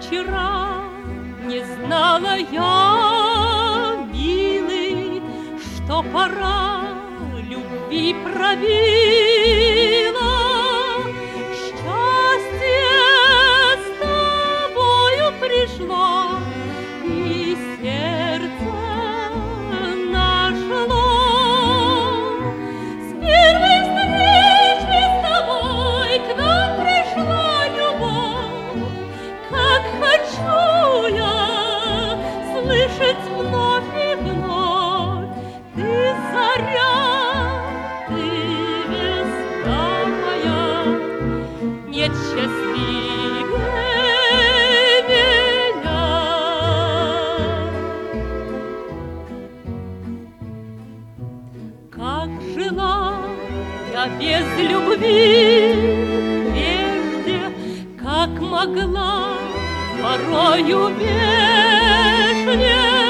вчера не знала я, милый, что пора любви пробила. Счастье с тобою пришло, и сердце нашло. С первой встречи с тобой к нам пришла любовь. Как хочу я слышать вновь и вновь: ты заря, ты весна моя, нет счастливее меня. Как жила я без любви прежде, как могла порою вежнее